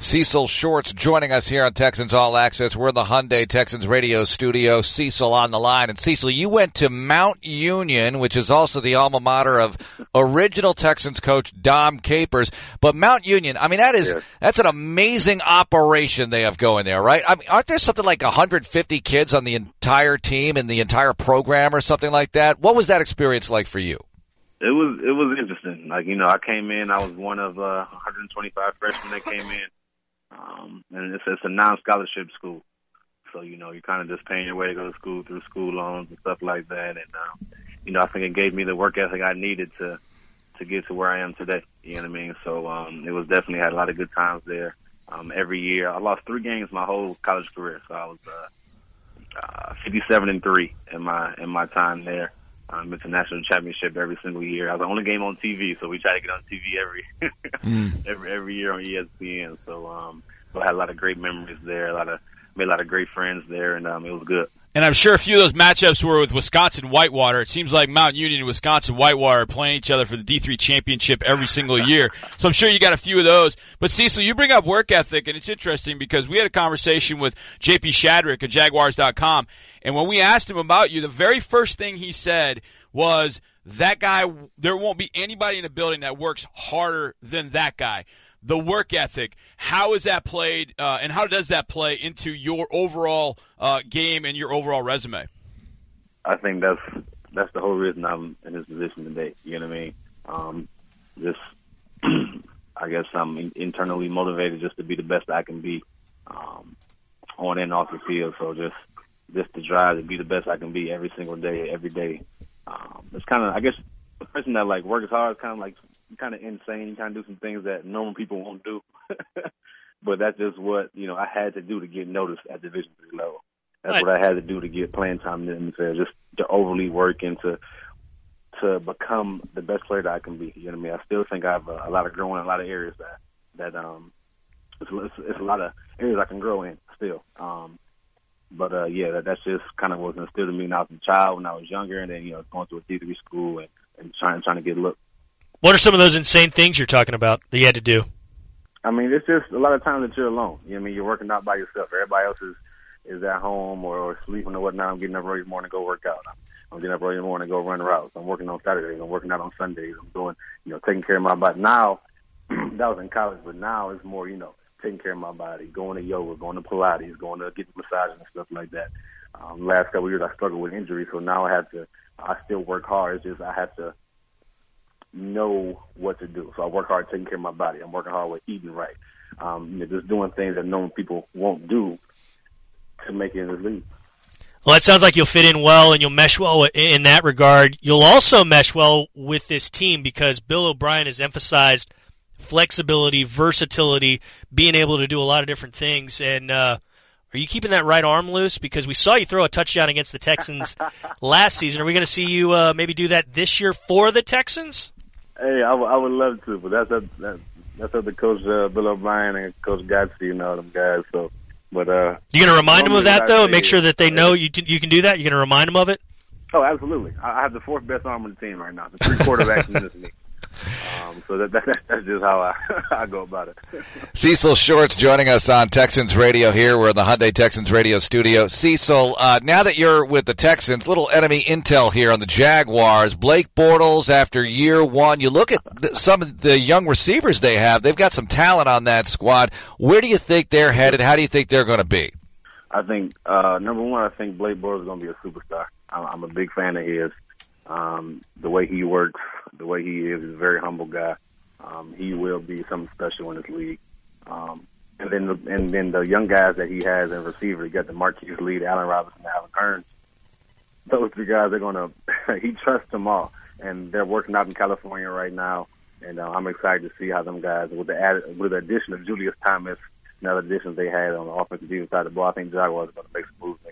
Cecil Shorts joining us here on Texans All Access. We're in the Hyundai Texans radio studio. Cecil on the line. And Cecil, you went to Mount Union, which is also the alma mater of original Texans coach Dom Capers. But Mount Union, I mean, that's an amazing operation they have going there, right? I mean, aren't there something like 150 kids on the entire team and the entire program or something like that? What was that experience like for you? It was interesting. Like, I came in, I was one of 125 freshmen that came in. And it's a non-scholarship school. So, you're kind of just paying your way to go to school through school loans and stuff like that. And, I think it gave me the work ethic I needed to get to where I am today. You know what I mean? So, it was definitely had a lot of good times there. Every year, I lost 3 games my whole college career. So I was 57-3 in my time there. It's a national championship every single year. I was the only game on TV, so we try to get on TV every year on ESPN. So I had a lot of great memories there. Made a lot of great friends there, and it was good. And I'm sure a few of those matchups were with Wisconsin Whitewater. It seems like Mount Union and Wisconsin Whitewater are playing each other for the D3 championship every single year. So I'm sure you got a few of those. But Cecil, you bring up work ethic, and it's interesting because we had a conversation with JP Shadrick at Jaguars.com, and when we asked him about you, the very first thing he said was, that guy, there won't be anybody in the building that works harder than that guy. The work ethic, how is that played, and how does that play into your overall game and your overall resume? I think that's the whole reason I'm in this position today. You know what I mean? I guess I'm internally motivated just to be the best I can be on and off the field. So just to drive to be the best I can be every single day, every day. It's kind of, I guess, the person that works hard is kind of like, kind of insane. You kind of do some things that normal people won't do. But that's just what, I had to do to get noticed at Division III level. That's what I had to do to get playing time in the NFL, just to overly work and to become the best player that I can be. You know what I mean? I still think I have a lot of growing in a lot of areas that it's a lot of areas I can grow in still. But that's just kind of what was instilled in me when I was a child, when I was younger, and then, going to a D3 school and trying to get a look. What are some of those insane things you're talking about that you had to do? I mean, it's just a lot of times that you're alone. You know what I mean? You're working out by yourself. Everybody else is at home or sleeping or whatnot. I'm getting up early in the morning to go work out. I'm getting up early in the morning to go run routes. I'm working on Saturdays. I'm working out on Sundays. I'm doing, taking care of my body. Now, that was in college, but now it's more, taking care of my body, going to yoga, going to Pilates, going to get massages and stuff like that. Last couple of years, I struggled with injury, so now I still work hard. It's just I have to know what to do. So I work hard taking care of my body. I'm working hard with eating right. Just doing things that normal people won't do to make it in this league. Well, that sounds like you'll fit in well and you'll mesh well in that regard. You'll also mesh well with this team because Bill O'Brien has emphasized flexibility, versatility, being able to do a lot of different things. And are you keeping that right arm loose? Because we saw you throw a touchdown against the Texans last season. Are we going to see you maybe do that this year for the Texans? Hey, I would love to, but that's up to Coach Bill O'Brien and Coach Godsey and all them guys. So, but you going to remind them of that though, and make sure that they know you can do that. You're going to remind them of it. Oh, absolutely. I have the 4th best arm on the team right now. The 3 quarterbacks in this league. So that's just how I go about it. Cecil Shorts joining us on Texans Radio here. We're in the Hyundai Texans Radio studio. Cecil, now that you're with the Texans, little enemy intel here on the Jaguars. Blake Bortles after year 1. You look at some of the young receivers they have. They've got some talent on that squad. Where do you think they're headed? How do you think they're going to be? I think, number one, I think Blake Bortles is going to be a superstar. I'm a big fan of his. The way he works, the way he is, he's a very humble guy. He will be something special in this league. And then the young guys that he has in receiver, he got the Marquise Lee, Allen Robinson, Allen Kearns. Those 3 guys are going to, he trusts them all. And they're working out in California right now. And I'm excited to see how them guys, with the addition of Julius Thomas and other additions they had on the offensive defense side of the ball, I think Jaguars are going to make some moves